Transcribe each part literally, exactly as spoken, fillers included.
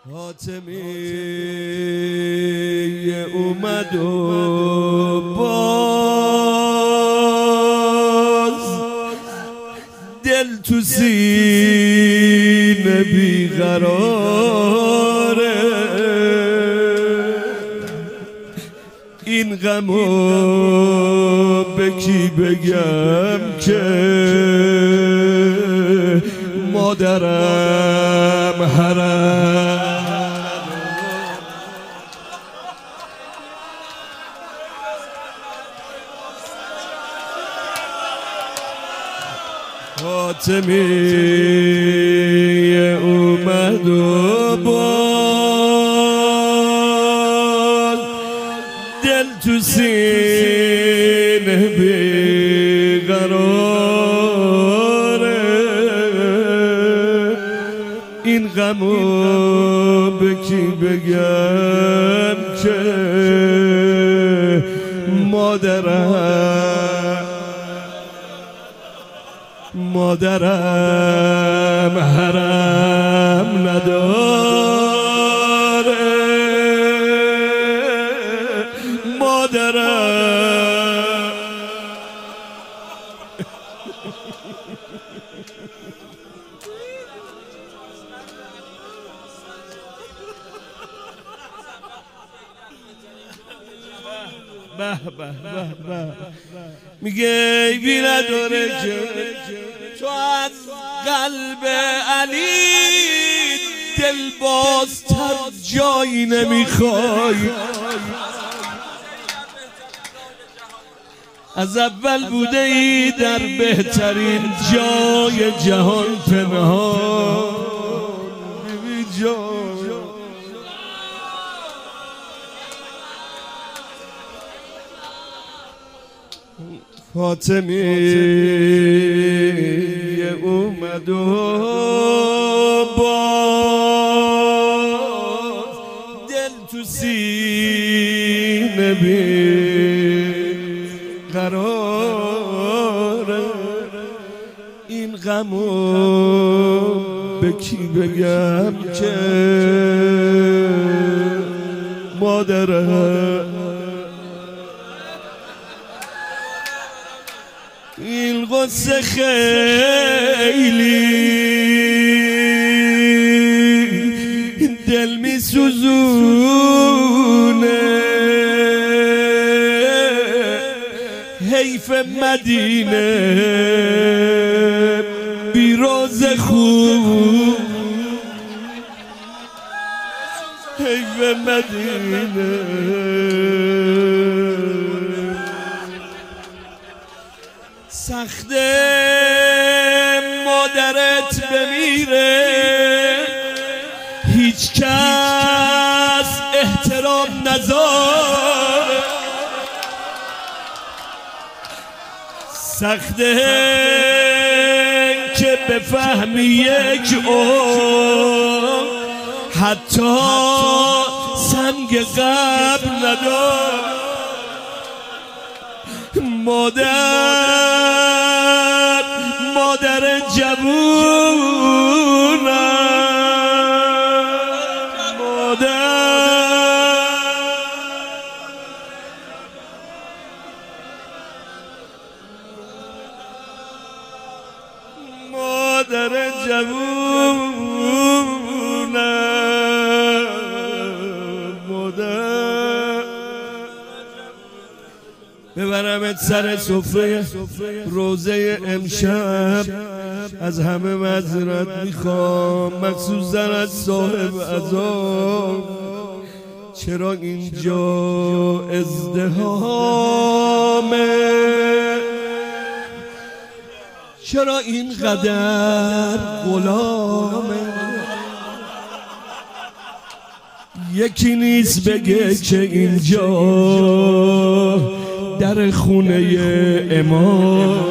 حاتمی اومد و باز دل تو سینه بیقراره، این غمو به کی بگم که مادرم حرم. حاتمی اومد و باز دل تو سینه بیقراره، این غمو به کی بگم که مادرم مادرم حرم نداره، مادرم به به به میگه ای بی نداره که تو از قلب علی دل بازتر جایی نمیخوای، از اول بوده ای در بهترین جای جهان پنهان. بی جان حاتمی اومد و باز دل تو سینه بیقراره، این غمو به کی بگم که مادرم، این غصه خیلی دل می سوزونه، حیف مدینه بی روز خوب، حیف مدینه سخته مادرت بمیره، هیچ کس احترام نذاره، سخته که بفهمی یک عمر حتی سنگ قبر نداره، مادر مادر جوونم، مادر مادر جوونم، مادر ببرمت سر سفره روزه امشب، از همه معذرت میخوام مخصوصا از صاحب عزا، چرا اینجا ازدحامه، چرا اینقدر غلامه، یکی نیست بگه که اینجا در خونه امام،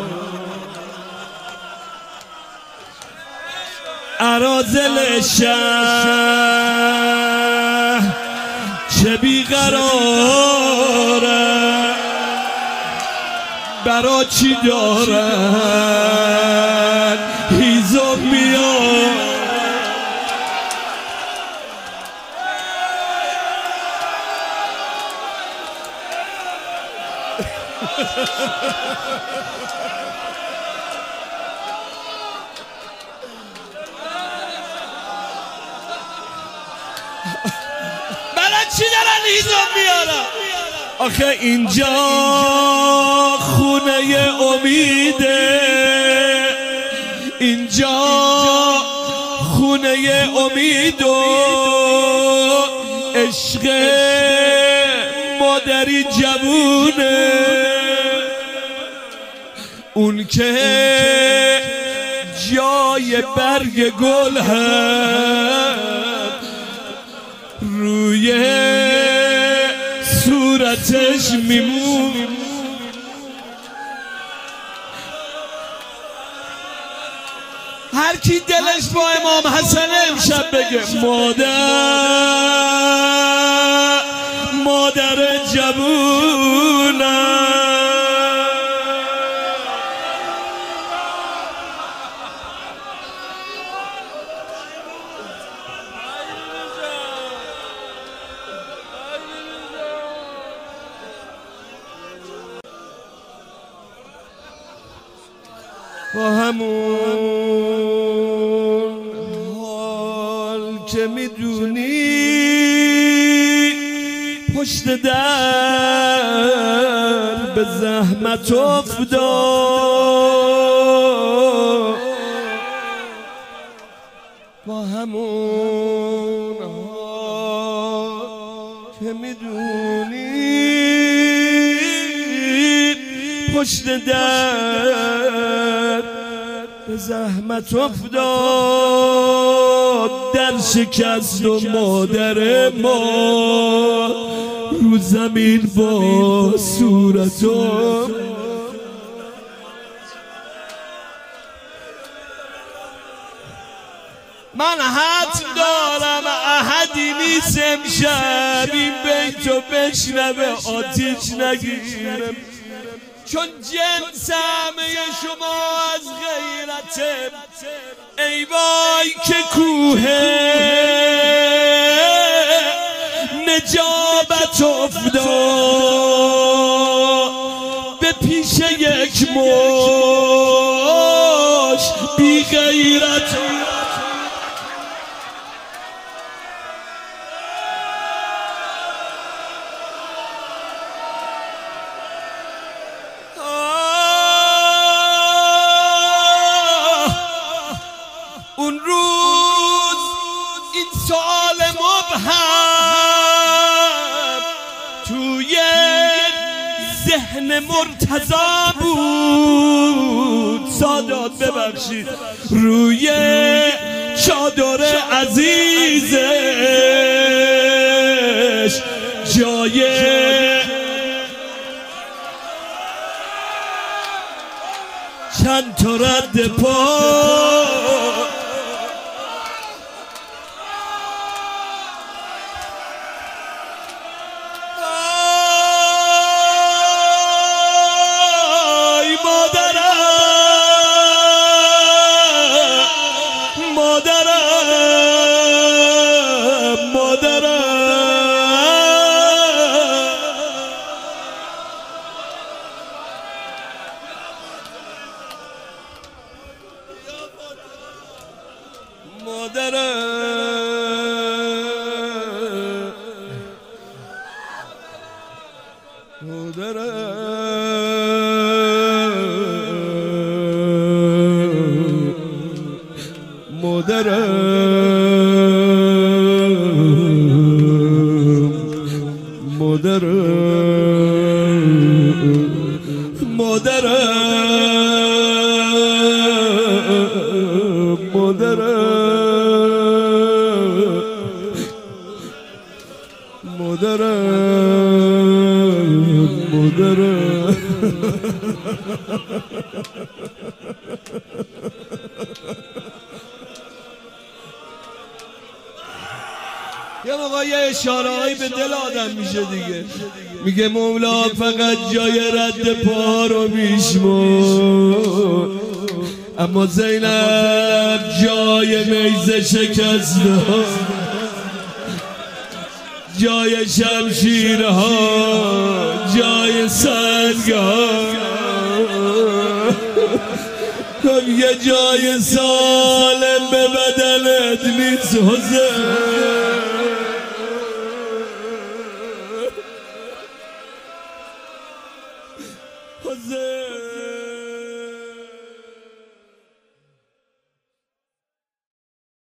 اراذل شهر چه بیقراره، برا چی دارن هیزم میاد، برای چی دارن هیزم میارن؟ آخه اینجا خونه امیده، اینجا خونه امید و عشق مادری جوونه، اون که جای برگ گل هم روی صورتش میمون. هر کی دلش با امام حسن امشب بگه مادر مادر جوونم. با همون حال که میدونی پشت در به زحمت افتاد، با همون حال که میدونی پشت در به زحمت افتاد، در شکست و مادر ما رو زمین با صورتو. من حد دارم احدی نیست امشب این بیتو بشنوه آتیش نگیرم، چون جنس همه شما از غیرته. ای وای که کوه نجابت افتاد به پیش یک مش بی غیرت. اون روز این سال مبهم توی ذهن مرتضی بود، سادات ببخشید، روی چادر عزیزش جای چند تا رد پا. یه موقع یه اشاره هایی به دل آدم میشه دیگه، میگه مولا فقط جای رد پا رو میشمر، اما زینب جای نیزه شکست داد، جای شمشیرها، جای سنگها. یه جای سالم به بدنت نیست حسین. حسین